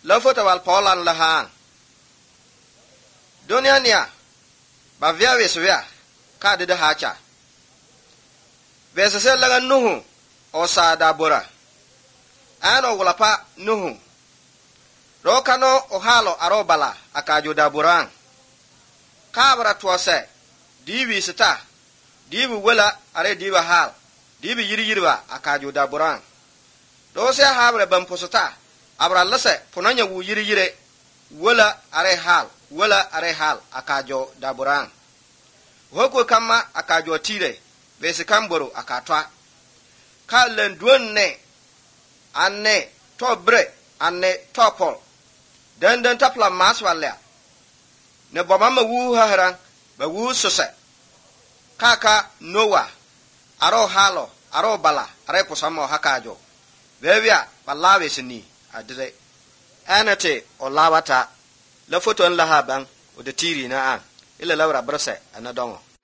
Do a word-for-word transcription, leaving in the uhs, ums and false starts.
la foto wal Paulan la ha dunia nia ba via weswia ka de ha cha vese la nuhu o sa da bora ano wala pa nuhu rokano o halo arobala akajo da boran kabra tuose dibi sita dibi wala are dibi hal dibi yiri yirba akajo da boran do se habre ban posota abra lase punanya wu yiri yire wala are hal wala are hal akajo da boran hoko kama akajo tire bese kamboro akatwa kalen duonne anne tobre anne topol dan dan tapla maswala ne bomama wu haran ba wu sose kaka noa aro halo aro bala are posamo hakajo bebia balawe sini adre anate o lawata la foto en lahaban o de tiri na an ila lawra brase anadongo